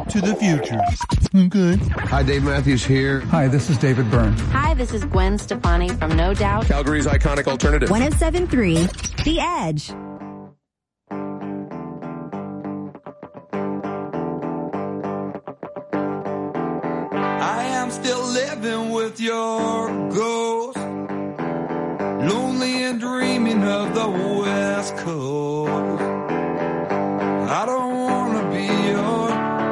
to the future. Okay. Hi, Dave Matthews here. Hi, this is David Byrne. Hi, this is Gwen Stefani from No Doubt. Calgary's iconic alternative. 107.3 The Edge. I am still living with your ghost, lonely and dreaming of the West Coast. I don't want to be your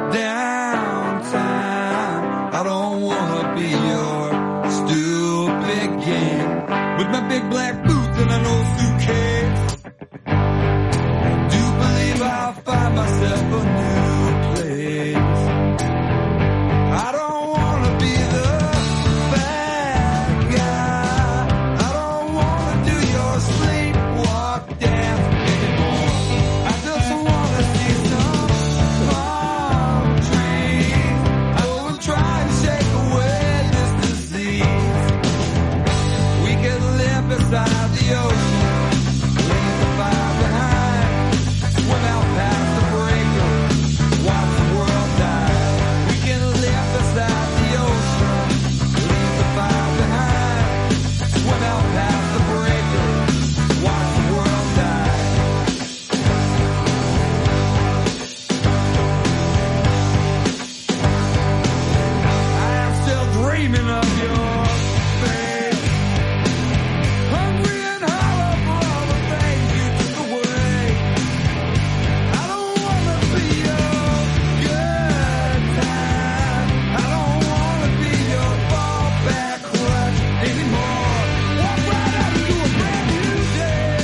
downtime. I don't want to be your stupid game. With my big black boots and an old suitcase, I do believe I'll find myself a new place. I don't want to be the bad guy. I don't want to do your sleepwalk dance anymore. I just want to see some palm trees. I will try and shake away this disease. We can live beside the ocean, leave the fire behind, swim out past the breaker, watch the world die. We can live beside the ocean, leave the fire behind, swim out past the breaker, watch the world die. I am still dreaming of your face, hungry and hollow for all the things you took away. I don't want to be your good time. I don't want to be your fallback crutch anymore. Walk right out into a brand new day.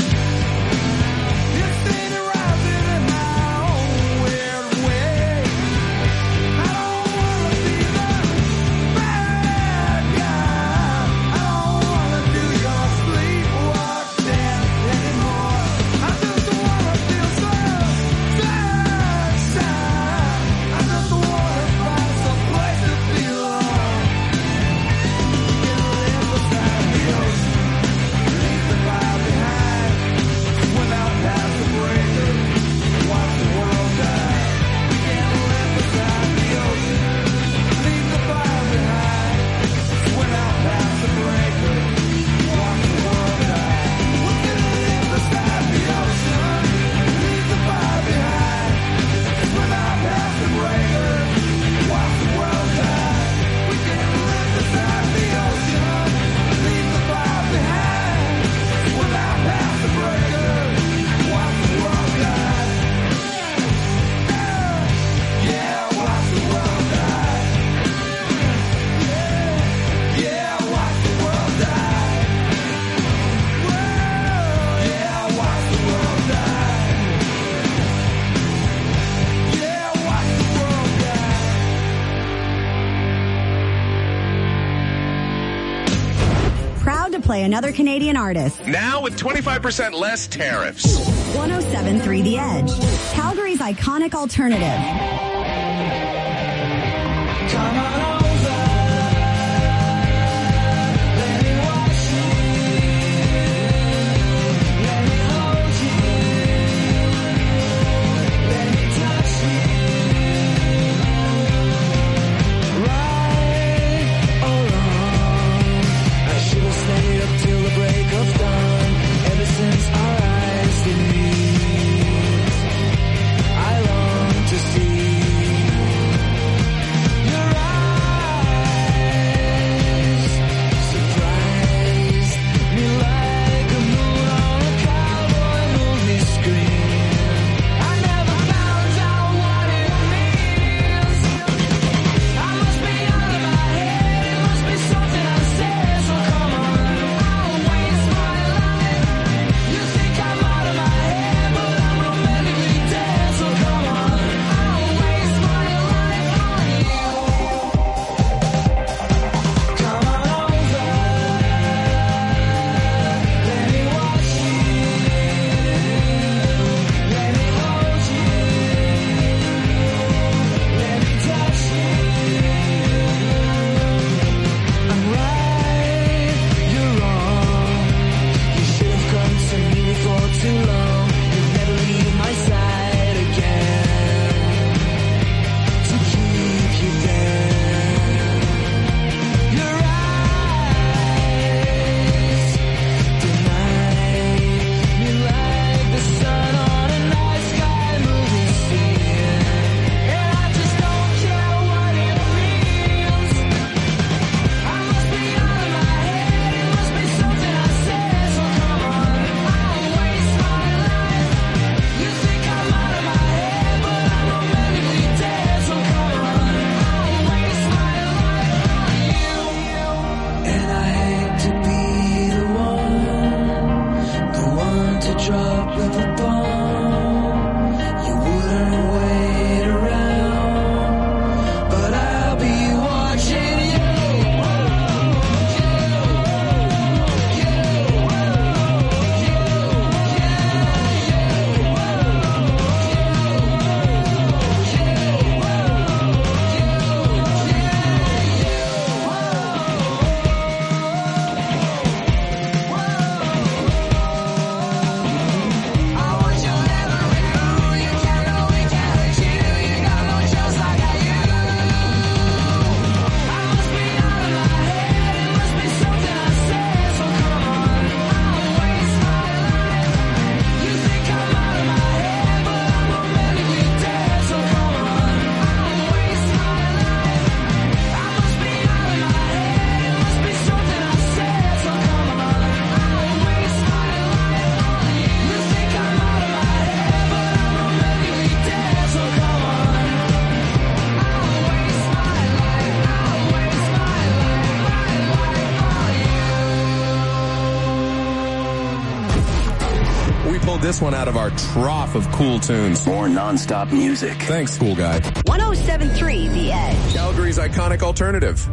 It's staying rising in my own weird way. I don't want to be the bad guy. I don't want to do your sleepwalk dance anymore. I just want to feel some sunshine. I just want to find some place to belong. We can live beside the ocean, leave the fire behind, swim out past the breaker, watch the world die. We can live beside the ocean, leave the fire behind, swim out past the breaker, watch the world die. We can live beside the ocean, leave the fire behind, swim out past the breaker, watch the world die. We can live beside the ocean, leave the fire behind, swim out past the breaker, watch the world die. Yeah, watch the world die. Yeah, watch the world die. Yeah, watch the world die. Yeah, watch the world die. Proud to play another Canadian artist. Now with 25% less tariffs. 107.3 The Edge. Calgary's iconic alternative. Come on over, let me wash you, let me hold you, let me touch you. Right or wrong, I should have stayed up till the break of dawn. Ever since our eyes did meet, I long to see this one out of our trough of cool tunes. More non-stop music. Thanks, cool guy. 107.3 The Edge. Calgary's iconic alternative.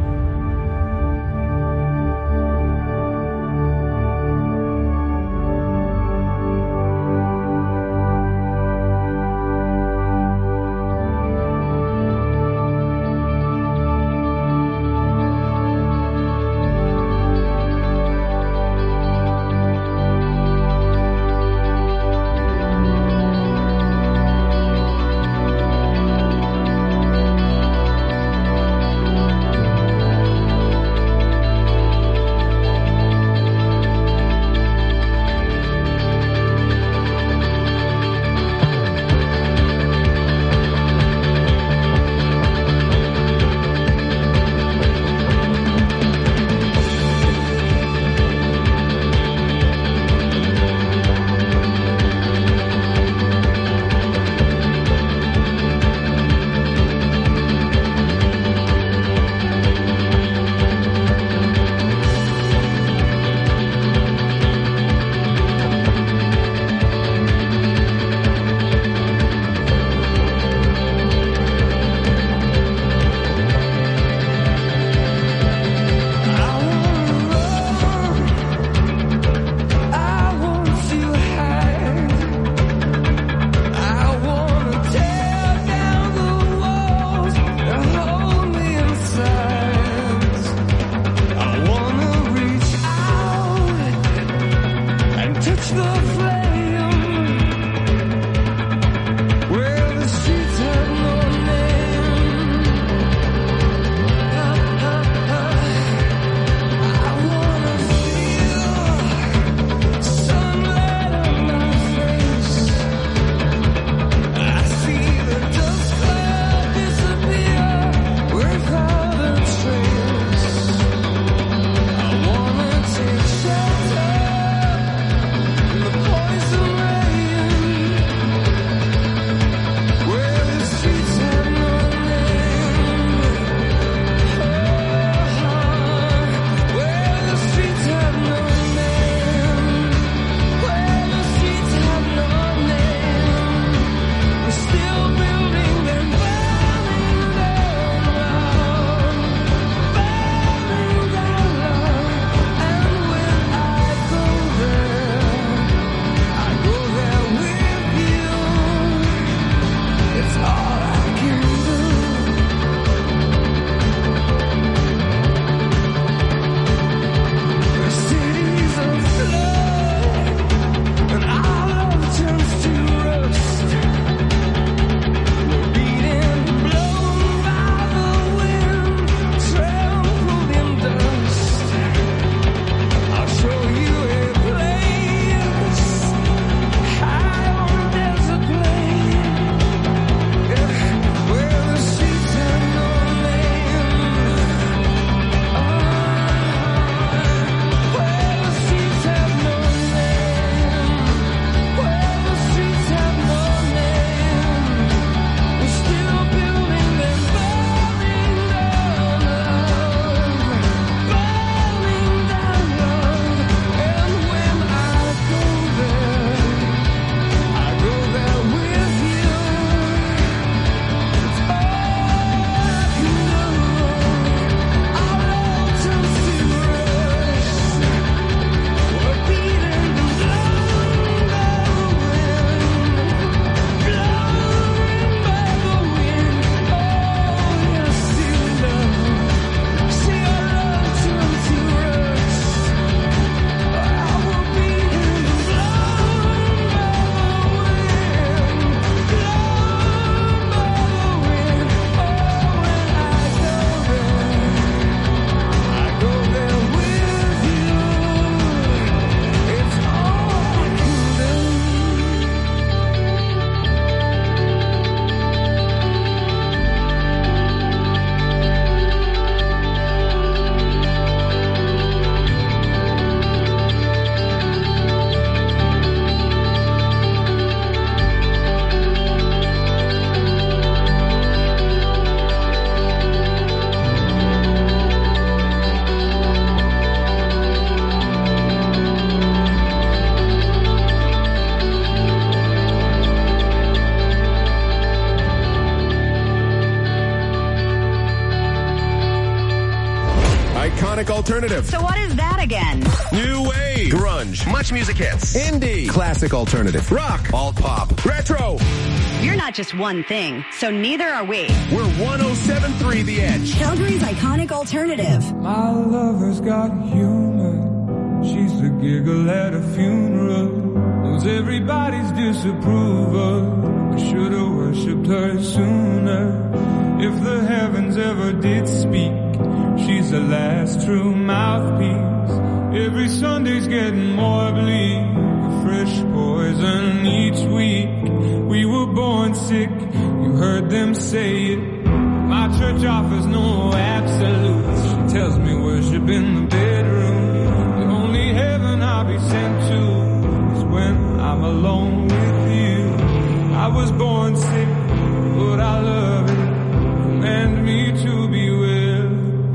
iconic alternative. So what is that again? New wave. Grunge. Much music hits. Indie. Classic alternative. Rock. Alt pop. Retro. You're not just one thing, so neither are we. We're 107.3 The Edge. Calgary's iconic alternative. My lover's got humor. She's a giggle at a funeral. Knows everybody's disapproval. I should've worshipped her sooner. If the heavens ever did speak, she's the last true mouthpiece. Every Sunday's getting more bleak. Fresh poison each week. We were born sick, you heard them say it. My church offers no absolutes. She tells me worship in the bedroom. The only heaven I'll be sent to is when I'm alone with you. I was born sick, but I love it. Command me to be well.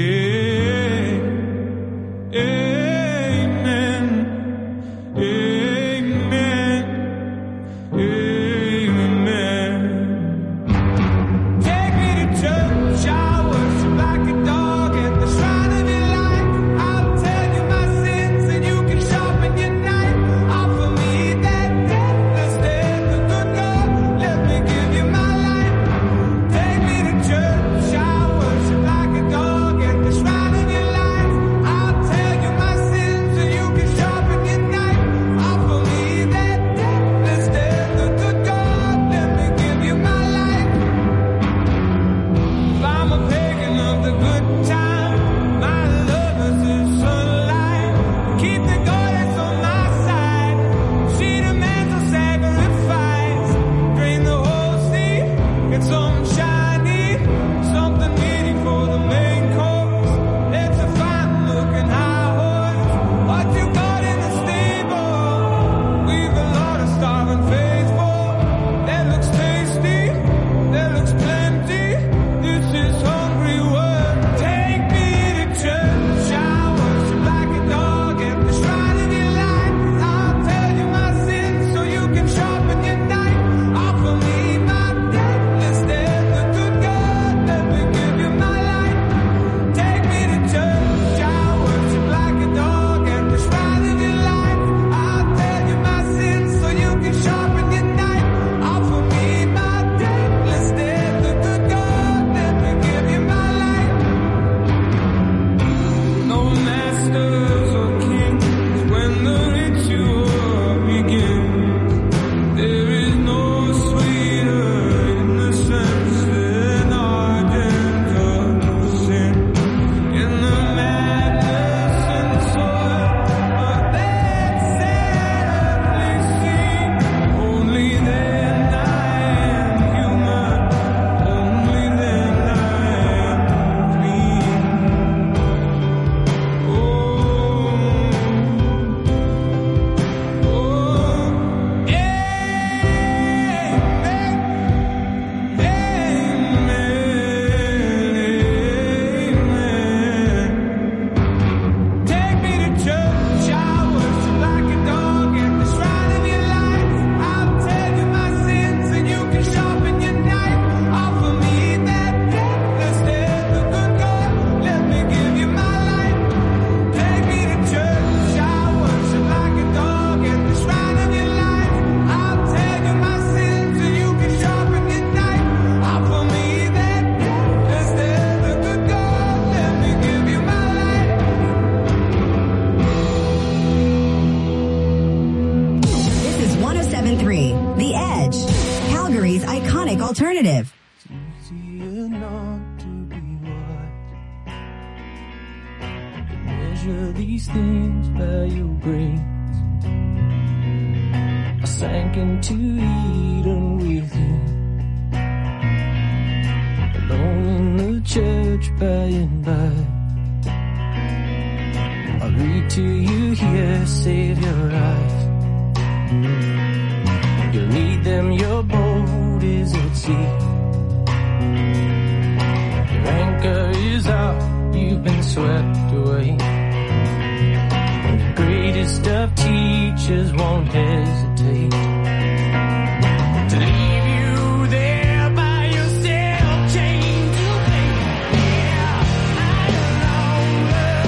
Amen. Amen. Amen. Take me to church, I worship like a dog at the shrine of your life. I'll tell you my sins and you can sharpen your knife. Offer me that deathless death, the good God, let me give you my life. Take me to church, I worship like a dog at the shrine of your life. I'll tell you my sins and you can sharpen your knife. Offer me that deathless death, the good God, let me give you my life. If I'm a pagan of the good time, my lover's the sunlight. Keep the goddess on my side. She demands a sacrifice. Drain the whole sea. Get some shiny, something meaty for the main course. It's a fine looking high horse. What you got in the stable? We've a lot of starving faithful. That looks tasty. That looks plenty. This is hungry work. Take me to church. I worship like a dog at the shrine of your life. I'll tell you my sins so you can sharpen your knife. Offer me my deathless death, the good God, let me give you my life. Take me to church. I worship like a dog at the shrine of your life. I'll tell you my sins so you can sharpen your knife. Offer me my deathless death, the good God, let me give you my life. No masters or kings when the ritual begins. There is no sweeter innocence than ardent of sin. In the madness and soil of that sad scene, only then I am human. Only then I am clean. Take me to church, I worship like a dog at the shrine of your life. I'll tell you my sins and you can sharpen your knife. Offer me that deathless death, the good God, let me give you my life. Take me to church, I worship like a dog at the shrine of your life. I'll tell you my sins and you can sharpen your knife. Offer me that deathless death, the good God, let me give you my life. This is 107.3 The Edge. Calgary's iconic alternative. Easier not to be wise. Measure these things by your grace. I sank into Eden with you, alone in the church by and by. I read to you here, save your eyes. You'll need them, your boat is at sea. Your anchor is out, you've been swept away. And the greatest of teachers won't hesitate to leave you there by yourself, chained to faith. Yeah, I no longer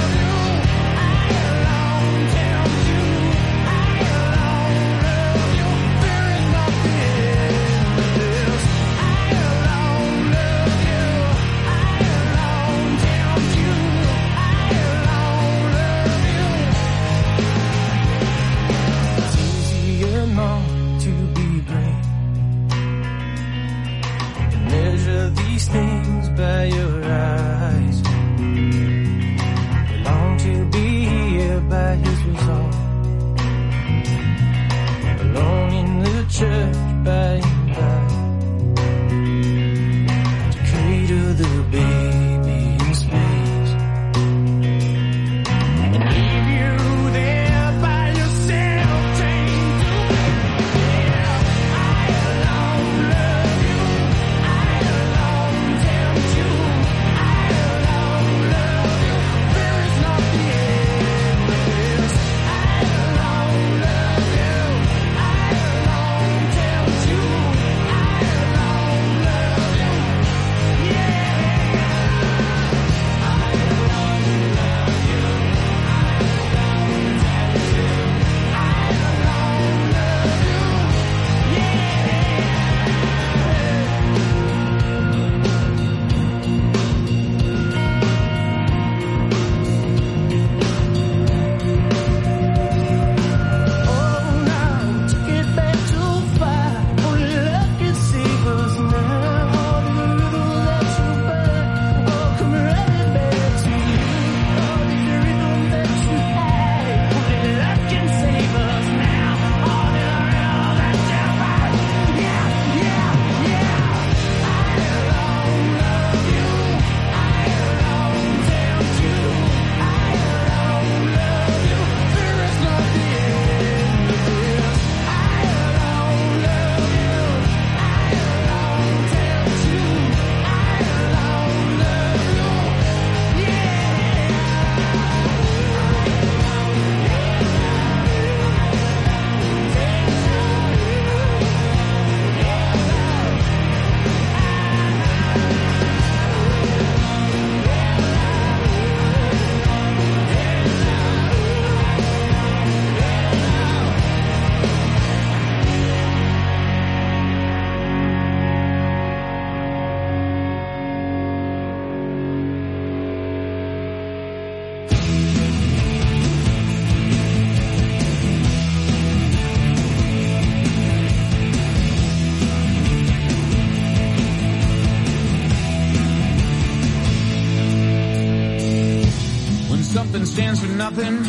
something stands for nothing.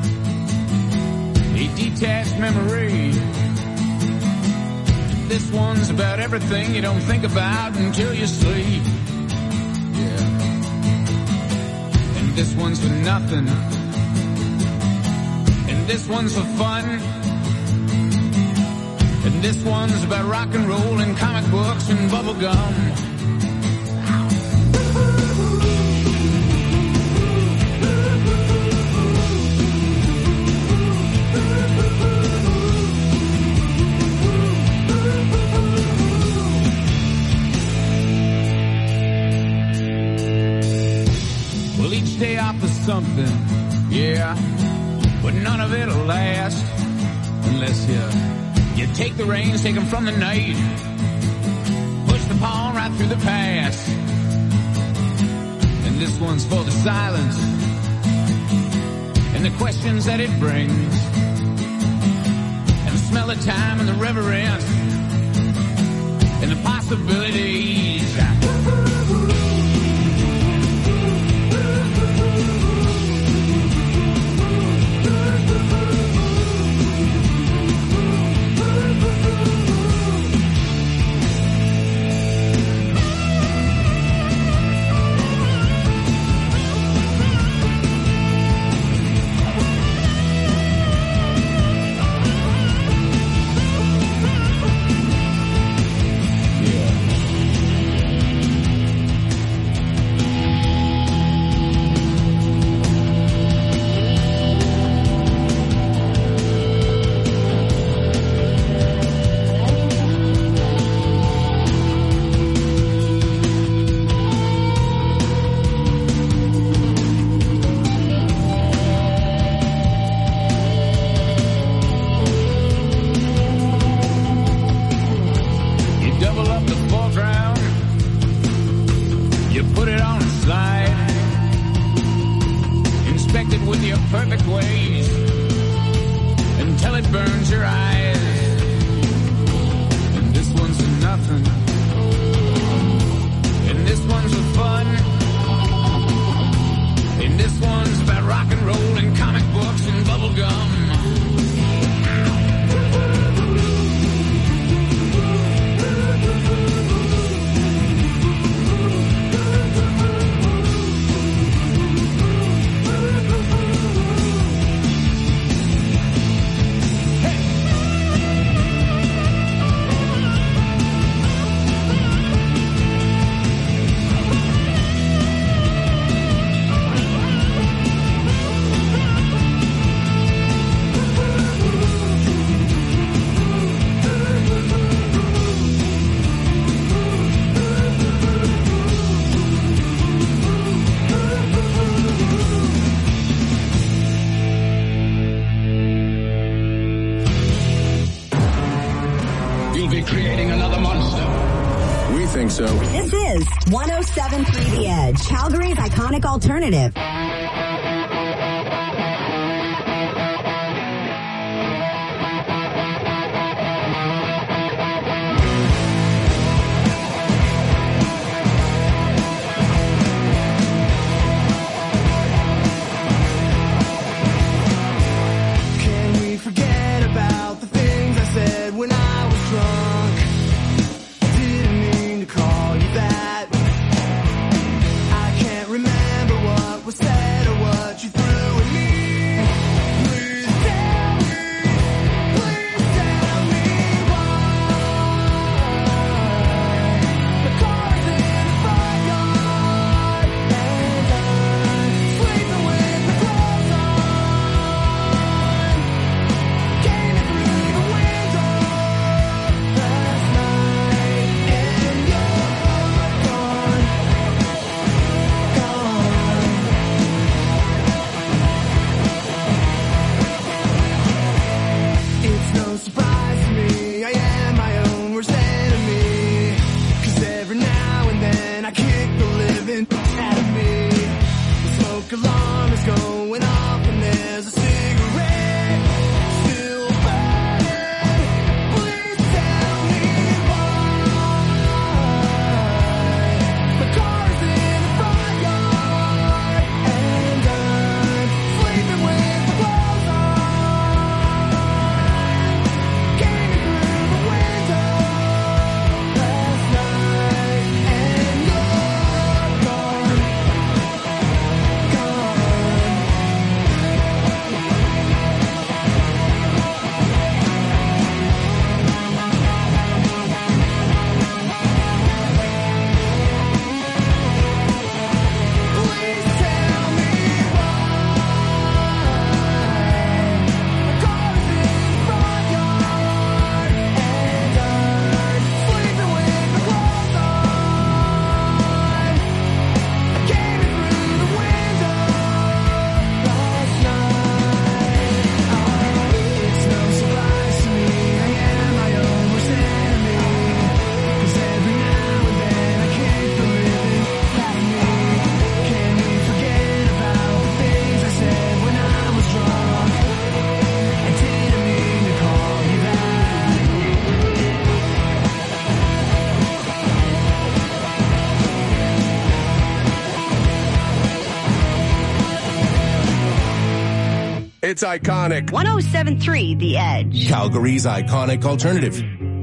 A detached memory. This one's about everything you don't think about until you sleep. Yeah. And this one's for nothing. And this one's for fun. And this one's about rock and roll and comic books and bubble gum. Well, each day offers something, yeah, but none of it'll last unless you take the reins, take them from the night, push the pawn right through the past. And this one's for the silence and the questions that it brings, and the smell of time and the reverence and the possibilities. Perfect ways until it burns your eyes. And this one's for nothing, and this one's for fun, and this one's about rock and roll and comic books and bubble gum. So. This is 107.3 The Edge, Calgary's iconic alternative. Can we forget about the things I said when I was drunk? Call you that. I can't remember what was said or what you threw at me. It's iconic. 107.3 The Edge. Calgary's iconic alternative.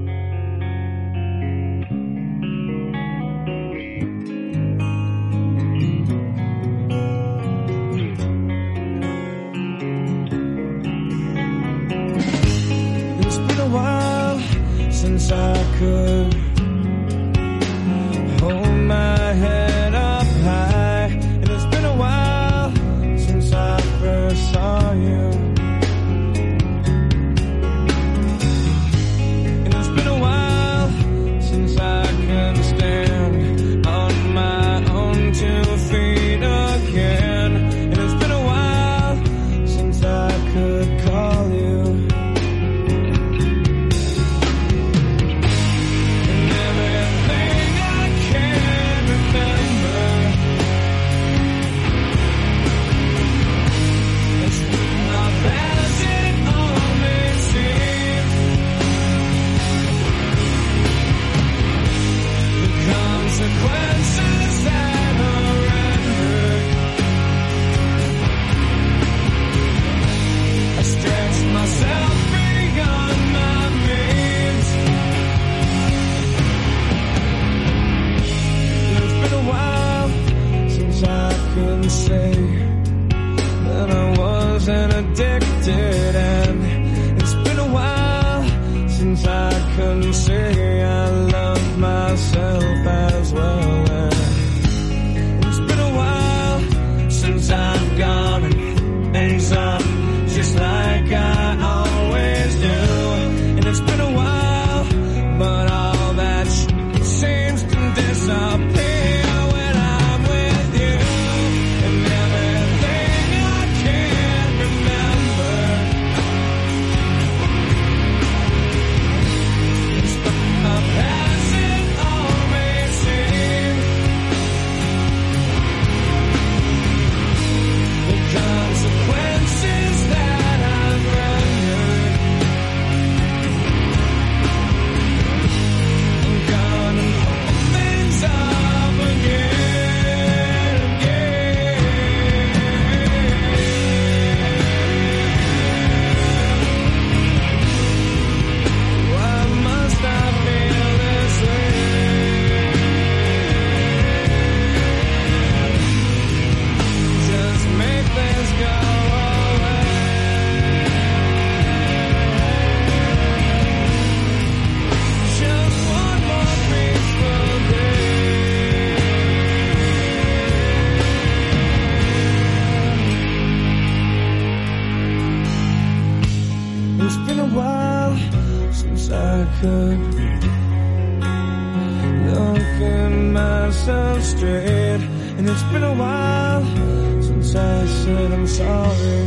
It's been a while since I could hold my head up high, and it's been a while since I first saw you. And it's been a while since I can stand on my own 2 feet again. And it's been a while since I could call you. And everything I can remember is not as it all may seem. The consequences that are rendered, I stretched myself beyond my means. It's been a while since I could say that I wasn't addicted, and it's been a while since I could say I love myself as well. And it's been a while since I've gone and things up just like I always do. And it's been a while, but all that seems to disappear when I'm with you. And everything I can remember is from my past, it all may seem. The consequences that I've rendered, I'm gonna hold things up again. Why must I feel this way? Just make this go away. Just one more peaceful day. It's been a while since I could look at myself straight, and it's been a while since I said I'm sorry.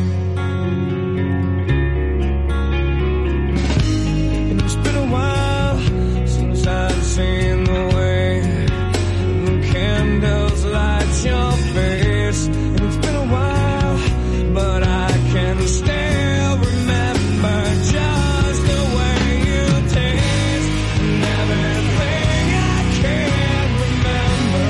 And it's been a while since I've seen the way the candles light your face. And it's been a while, but I can still remember just the way you taste. And everything I can remember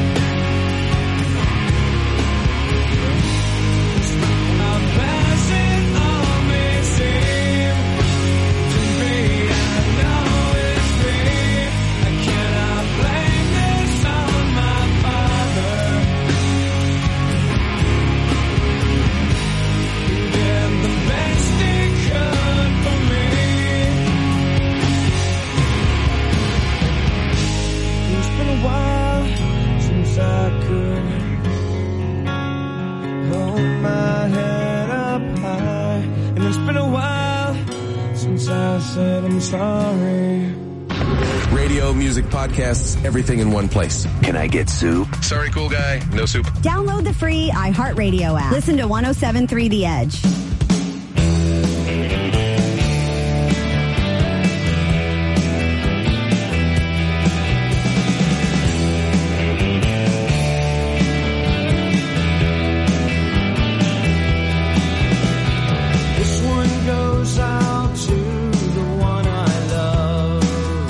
is how fast it all may seem to me. I know it's me. I cannot blame this on my father. He did the best he could for me. It's been a while since I could hold my head up high, and it's been a while since I said I'm sorry. Radio, music, podcasts, everything in one place. Can I get soup? Sorry, cool guy. No soup. Download the free iHeartRadio app. Listen to 107.3 The Edge. This one goes out to the one I love.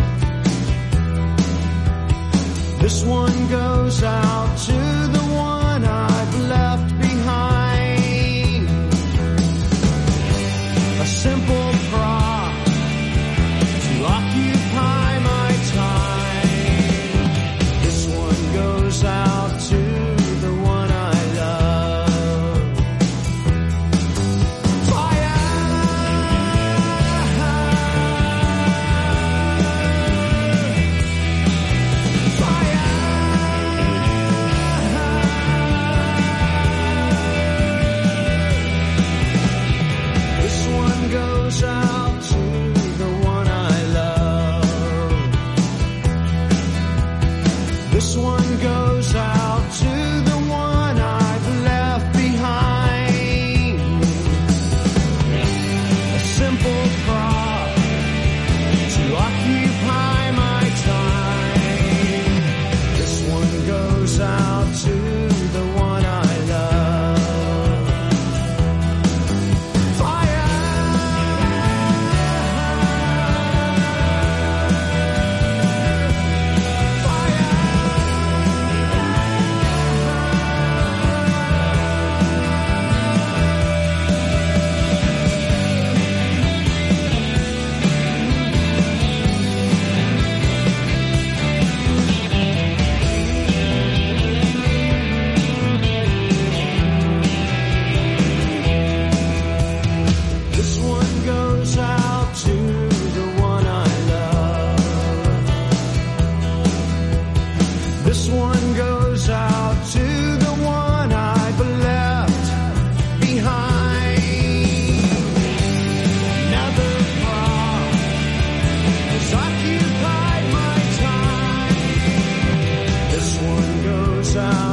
This one goes out to the one I've left behind.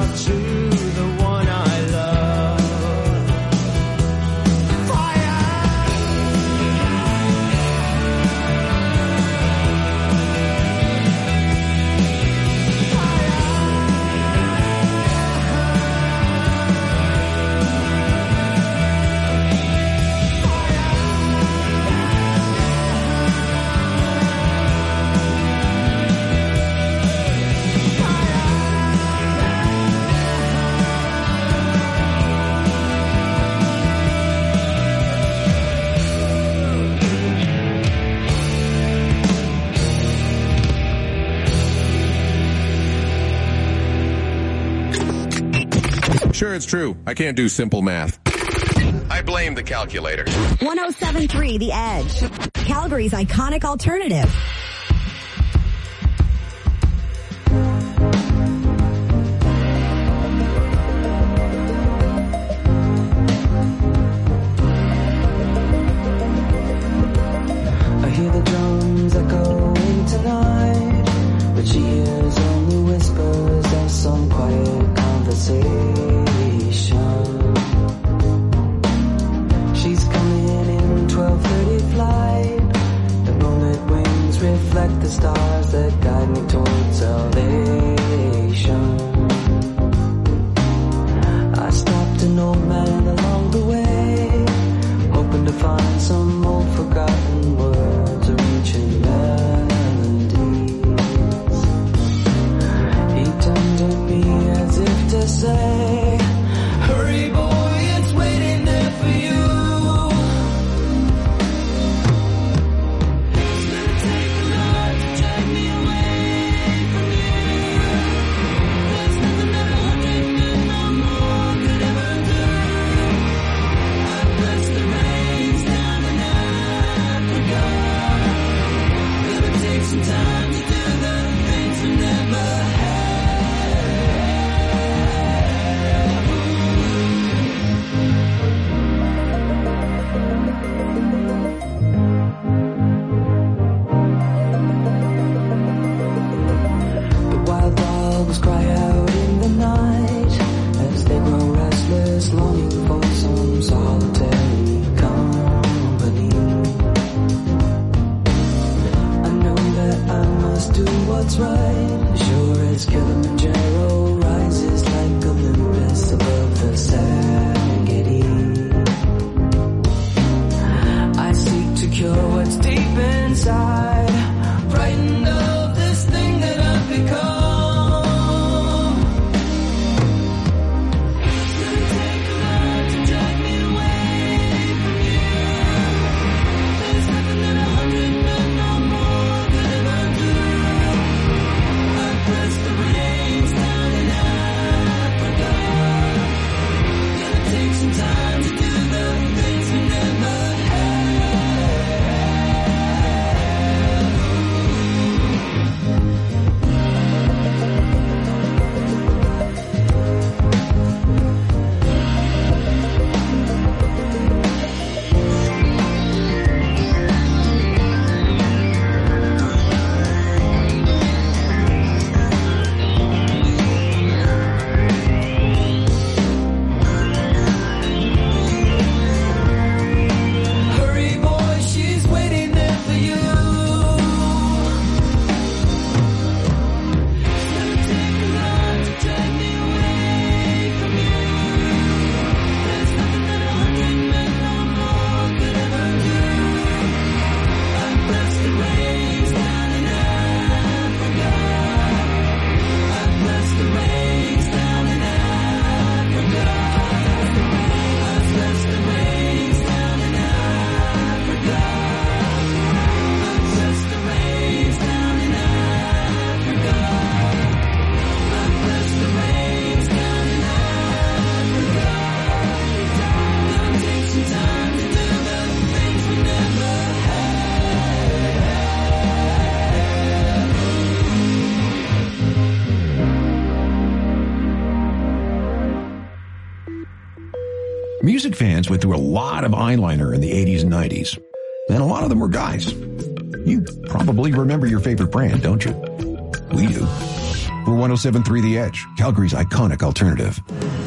out to the one I love. Sure, it's true. I can't do simple math. I blame the calculator. 107.3 The Edge. Calgary's iconic alternative. I hear the drums echoing tonight, but she hears only whispers of some quiet conversation. She's coming in 12:30 flight. The moonlit wings reflect the stars that guide me towards salvation. I stopped an old man along the way, hoping to find some old forgotten words or ancient melodies. He turned to me as if to say, hurry boy, it's waiting there for you. It's gonna take a lot to drag me away from you. There's nothing that 100 men or more could ever do. I pressed the reins down in Africa. Gonna take some time to do the things we never had. The wild dogs cry out in the night as they grow restless, longing for some solitary company. I know that I must do what's right, sure as Kilimanjaro rises like Olympus above the Serengeti. I seek to cure what's deep inside, frightened of this thing that I've become. It's gonna take a lot to drag me away from you. There's nothing that 100 men or more could ever do. I pressed the reins down in Africa. Gonna take some time to do the things we never had. Hurry boy, she's waiting there for you. It's gonna take a lot to drag me away from you. There's nothing that 100 men or more could ever do. I pressed the reins down in Africa. I pressed the reins down in Africa. I pressed the reins down in Africa. I pressed the reins down in Africa. I pressed the reins down in Africa. Gonna take some time to do the things we never Music fans went through a lot of eyeliner in the 80s and 90s, and a lot of them were guys. You probably remember your favorite brand, don't you? We do. For 107.3 The Edge, Calgary's iconic alternative.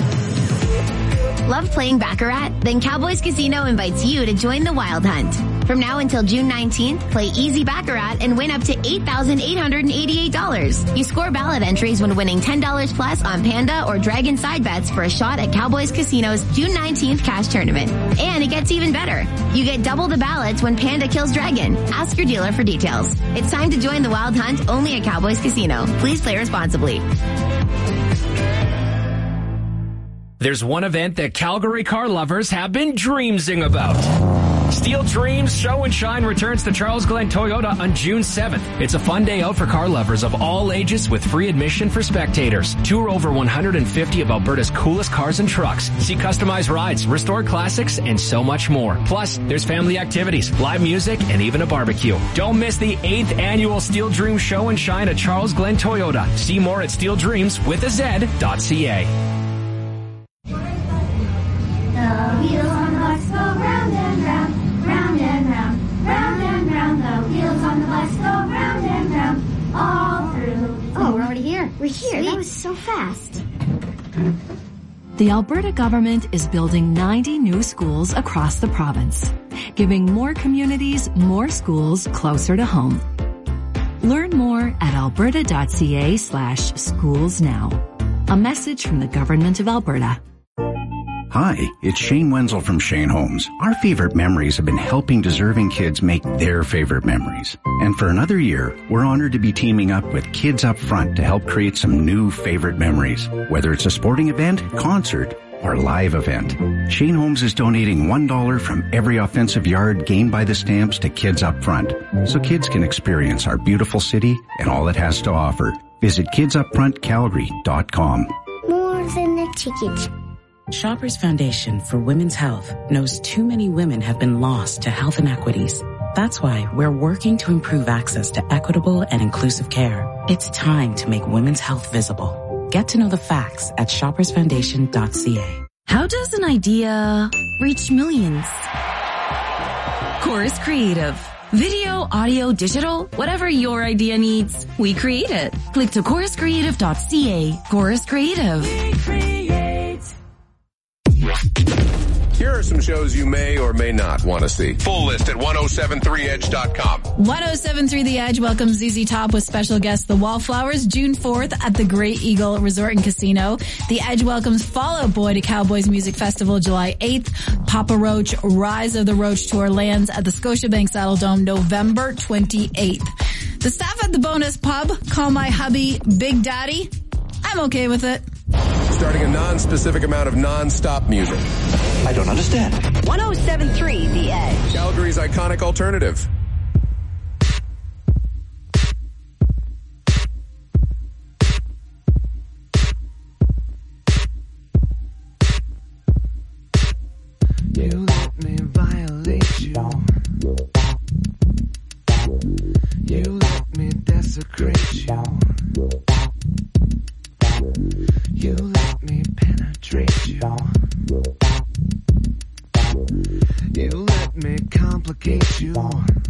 Love playing Baccarat? Then Cowboys Casino invites you to join the Wild Hunt. From now until June 19th, play easy Baccarat and win up to $8,888. You score ballot entries when winning $10 plus on Panda or Dragon side bets for a shot at Cowboys Casino's June 19th cash tournament. And it gets even better. You get double the ballots when Panda kills Dragon. Ask your dealer for details. It's time to join the Wild Hunt only at Cowboys Casino. Please play responsibly. There's one event that Calgary car lovers have been dreamsing about. Steel Dreams Show and Shine returns to Charles Glen Toyota on June 7th. It's a fun day out for car lovers of all ages with free admission for spectators. Tour over 150 of Alberta's coolest cars and trucks. See customized rides, restored classics, and so much more. Plus, there's family activities, live music, and even a barbecue. Don't miss the 8th annual Steel Dreams Show and Shine at Charles Glen Toyota. See more at steeldreams.ca. The wheels on the bus go round and round, round and round, round and round. The wheels on the bus go round and round, all through. Oh, we're already here. We're here. Sweet. That was so fast. The Alberta government is building 90 new schools across the province, giving more communities more schools closer to home. Learn more at alberta.ca/schools now. A message from the Government of Alberta. Hi, it's Shane Wenzel from Shane Homes. Our favorite memories have been helping deserving kids make their favorite memories. And for another year, we're honored to be teaming up with Kids Up Front to help create some new favorite memories. Whether it's a sporting event, concert, or live event, Shane Homes is donating $1 from every offensive yard gained by the Stamps to Kids Up Front, so kids can experience our beautiful city and all it has to offer. Visit kidsupfrontcalgary.com. More than a ticket. Shoppers Foundation for Women's Health knows too many women have been lost to health inequities. That's why we're working to improve access to equitable and inclusive care. It's time to make women's health visible. Get to know the facts at shoppersfoundation.ca. How does an idea reach millions? Chorus Creative. Video, audio, digital, whatever your idea needs, we create it. Click to choruscreative.ca. Chorus Creative. Here are some shows you may or may not want to see. Full list at 1073edge.com. 1073 The Edge welcomes ZZ Top with special guest The Wallflowers June 4th at the Great Eagle Resort and Casino. The Edge welcomes Fall Out Boy to Cowboys Music Festival July 8th. Papa Roach Rise of the Roach Tour lands at the Scotiabank Saddle Dome November 28th. The staff at the Bonus Pub call my hubby Big Daddy. I'm okay with it. Starting a non-specific amount of non-stop music. I don't understand. 1073 The Edge. Calgary's iconic alternative. You let me violate you. You let me desecrate you. You let me penetrate you. You let me complicate you.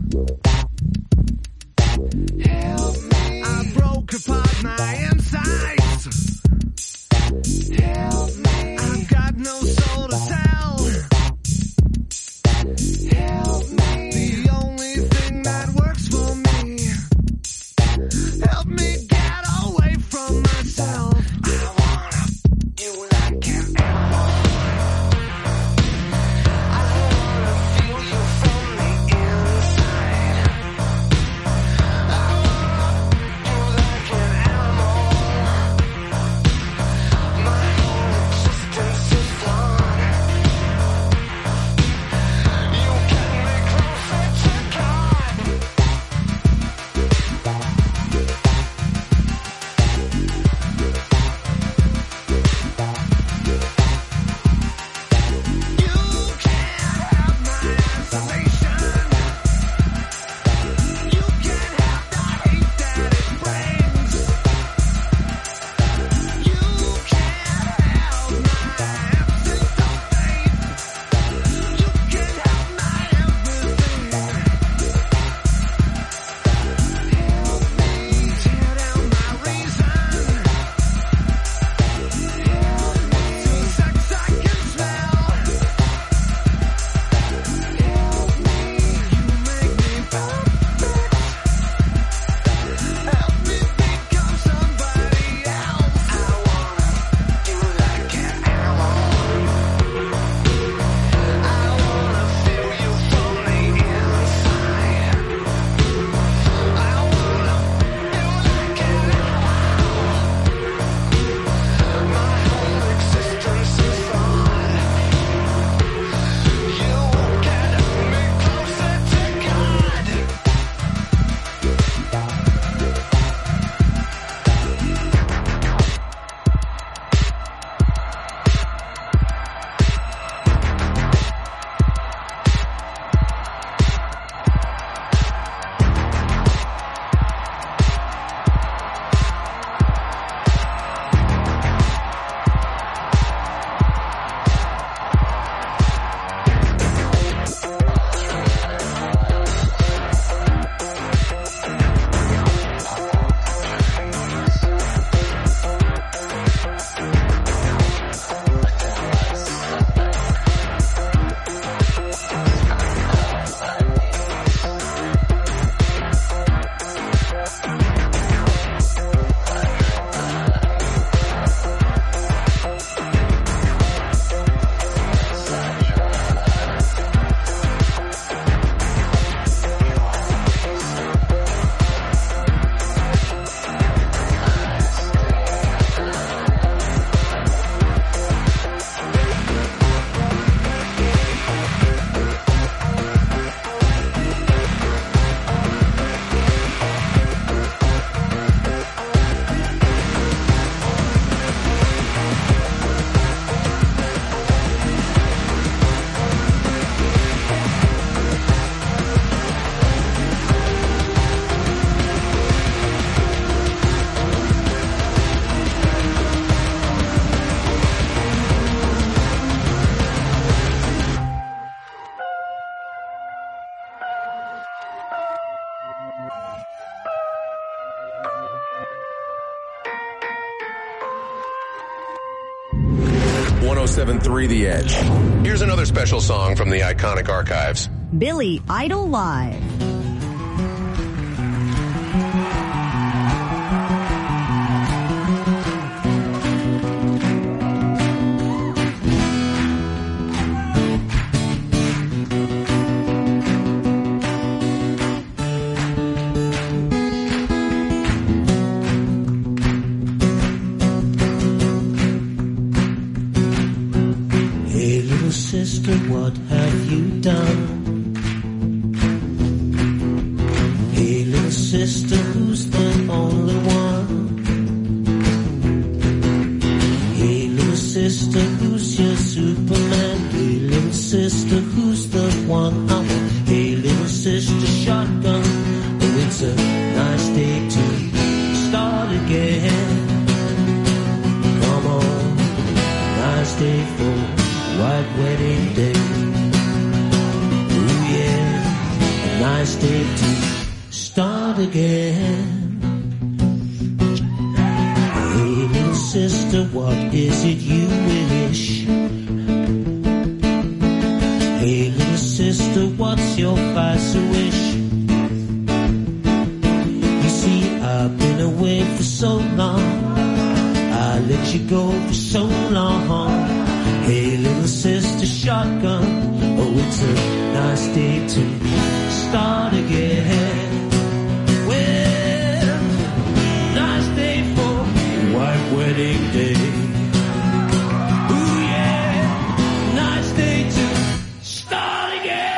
Help me. I broke apart my insides. Help me. I've got no soul to tell. Help me. The only thing that works for me. Help me get away from myself. I wanna you like an animal. I wanna feel you from the inside. I wanna you like an animal. 107.3 The Edge. Here's another special song from the iconic archives. Billy Idol Live. Sister, what have you done? Hey, little sister, who's the only one? Hey, little sister, who's your Superman? Hey, little sister, who's the one I want? Hey, little sister, shotgun. Oh, it's a nice day to start again. Come on, nice day for white wedding day. Ooh yeah, a nice day to start again. Hey little sister, what is it you wish? Hey little sister, what's your vice wish? You see, I've been away for so long, I let you go for so long. Hey little sister, shotgun. Oh, it's a nice day to start again. Well, nice day for white wedding day. Ooh yeah, nice day to start again.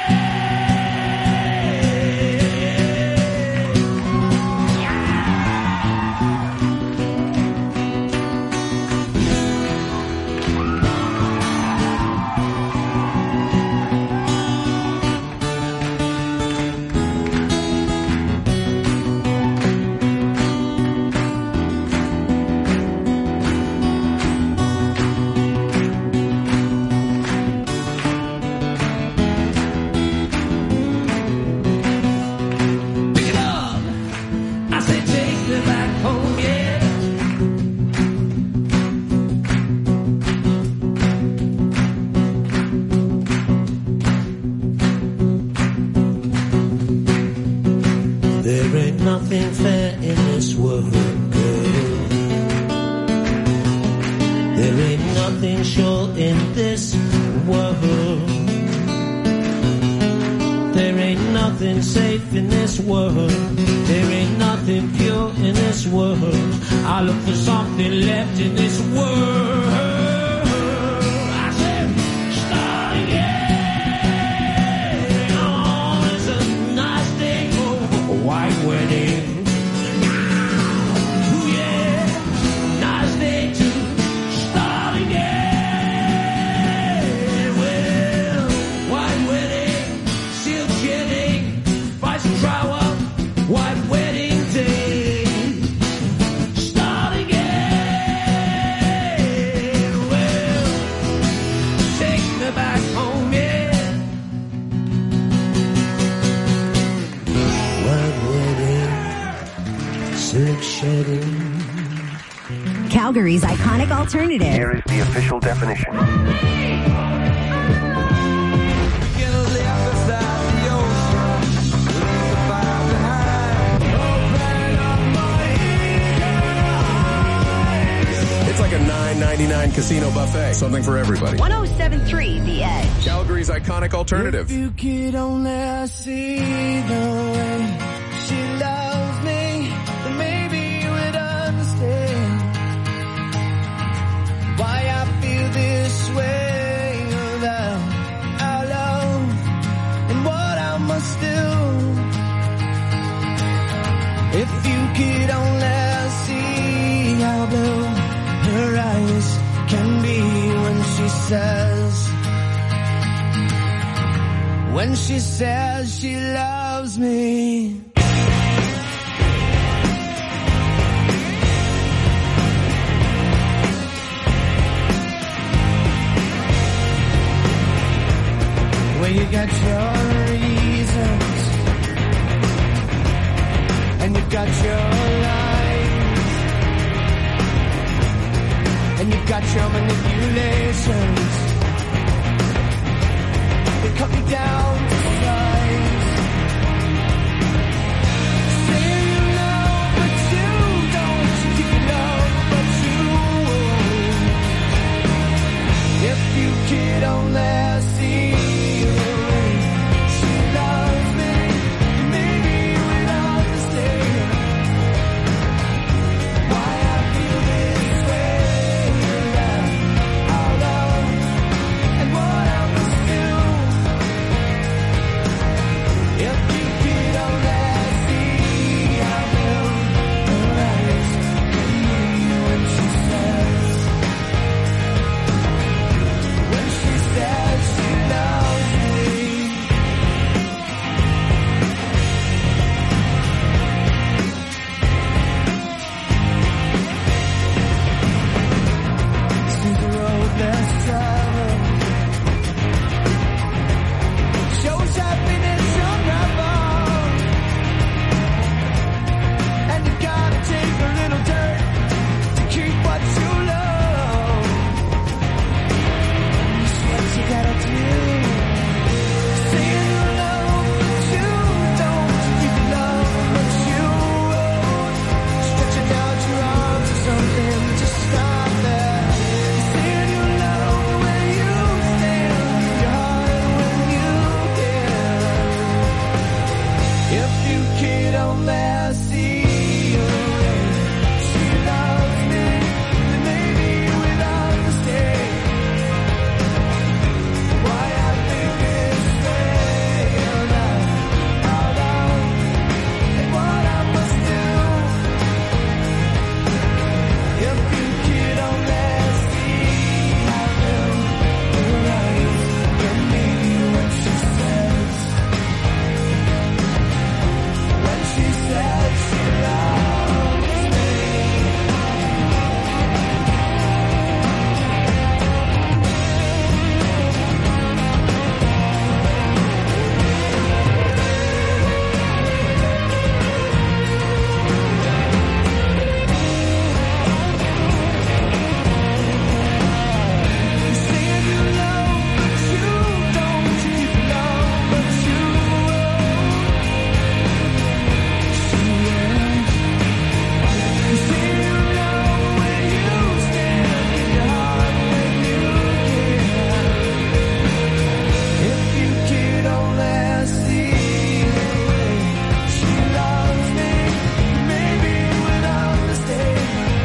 Nothing fair in this world, girl. There ain't nothing sure in this world. There ain't nothing safe in this world. There ain't nothing pure in this world. I look for something left in this world. I said, start again. Oh, it's a nice day for a white wedding. Calgary's iconic alternative. Here is the official definition. It's like a $9.99 casino buffet. Something for everybody. 107.3 The Edge. Calgary's iconic alternative. If you could only see the way she loves me, then maybe you would understand why I feel this way about our love and what I must do. If you could only see how blue her eyes can be when she says she loves me. Well, you got your reasons, and you've got your lies, and you've got social manipulations. They cut me down to size. Say you love, but you don't. You love, but you won't. If you could only see the way she loves me, maybe you would understand why I feel this way. Our love and what I must do. If you could only see how well her eyes can me when she says she loves me. Seems the road less traveled shows happiness unraveled, and you gotta take a little dirt to keep what you love. What you gotta do? Say you love, but you don't. You love, but you won't. Stretching out your arms or something, just stop there. Say you love when you stand, your heart when you can. If you could only see her way she loves me, then maybe you would understand why I think this way about our love and what I must do. If you could only see how well her eyes can me when she says she loves me. You say you love, but you don't. You love, but you won't. You say you love when you stand, your heart when you can. If you could only see the way she loves me, maybe you would understand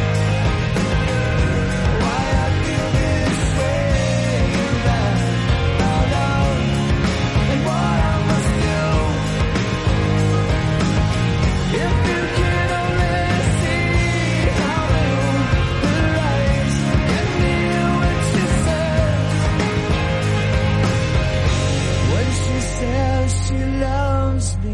why I feel this way about our love and what I must do. If you could only see how well her eyes can me when she says she loves me.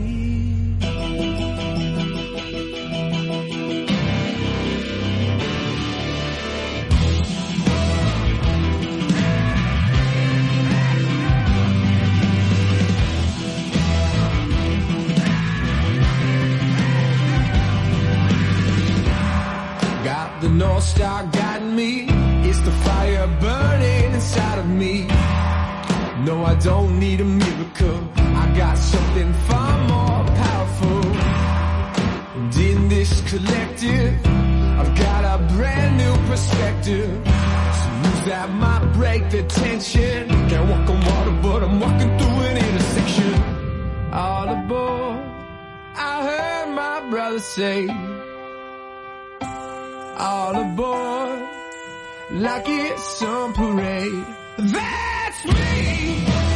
Got the North Star guiding me. It's the fire burning inside of me. No, I don't need a miracle. I got something far more powerful. And in this collective, I've got a brand new perspective. Some moves that might break the tension. Can't walk on water, but I'm walking through an intersection. All aboard, I heard my brother say. All aboard, like it's some parade. That's me.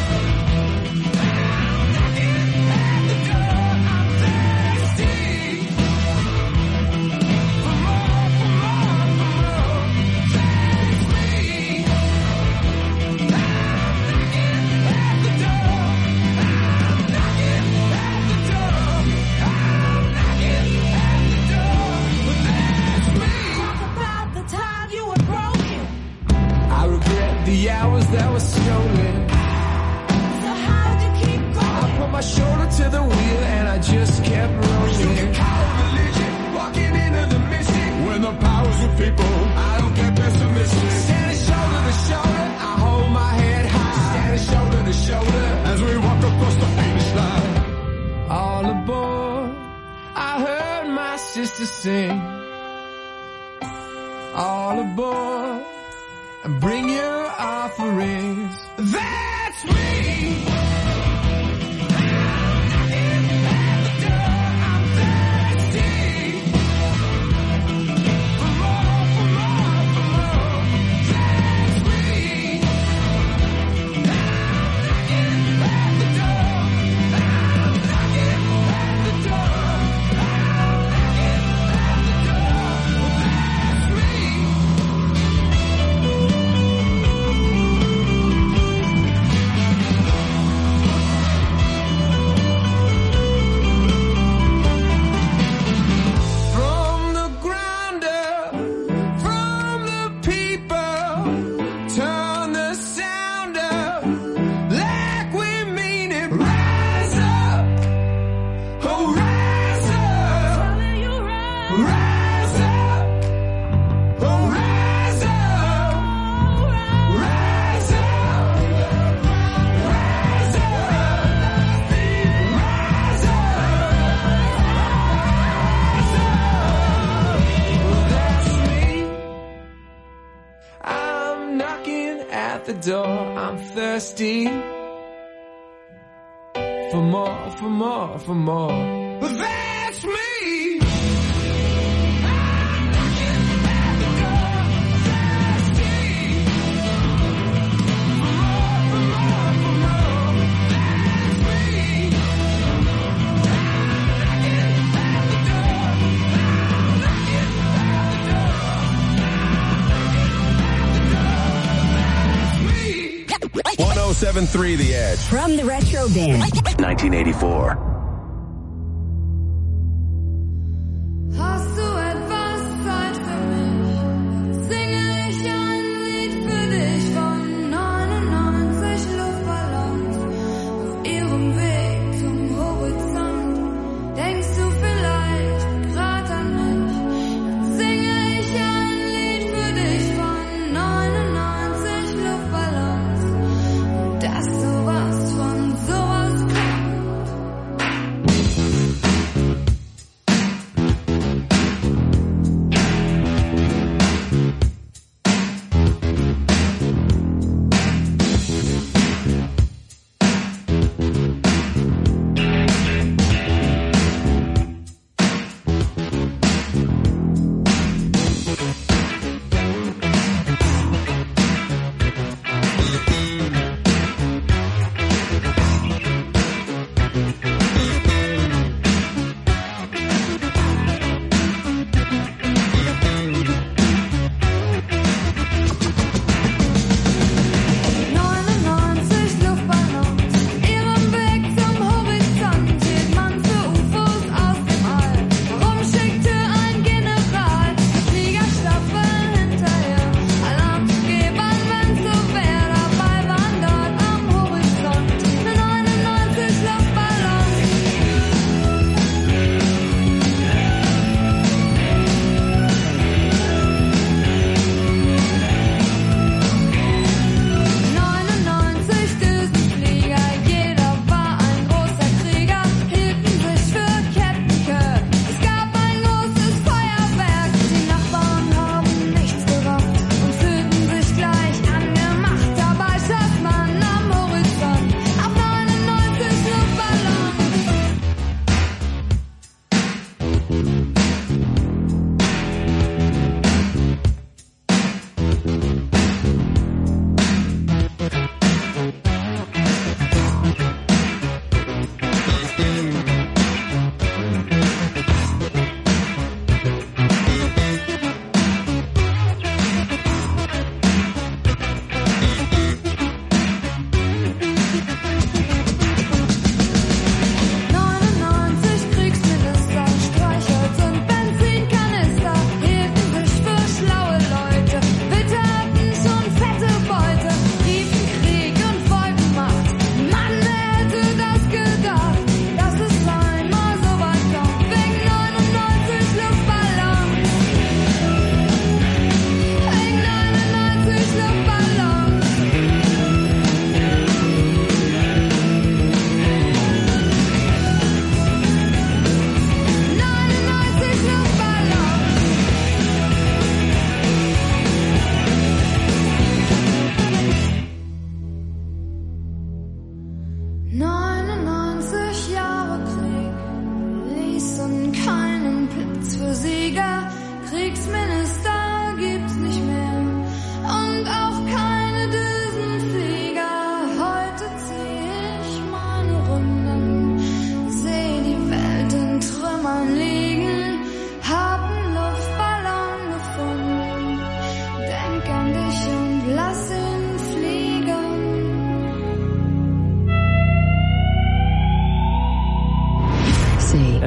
The hours that were stolen. So how'd you keep going? I put my shoulder to the wheel and I just kept rolling. You can call it religion, walking into the mystic. When the powers with people, I don't get pessimistic. Standing just to sing. All aboard and bring your offerings. That's me. The door, I'm thirsty for more, for more, for more. That's me. .1073 The Edge. From the Retro Bin. 1984. Hast du etwas Zeit für mich? Singe ich ein Lied für dich von 99 Luftballons auf ihrem Weg zum Horizont. Denkst du vielleicht grad an mich? Dann singe ich ein Lied für dich von 99 Luftballons. Dass sowas von sowas kommt.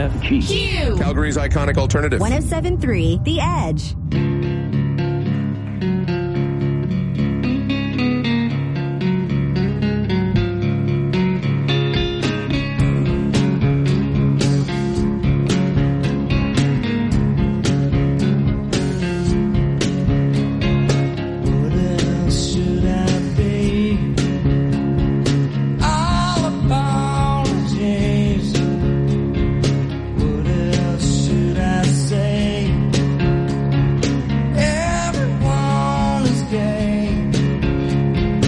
FG. Calgary's iconic alternative. 107.3 The Edge.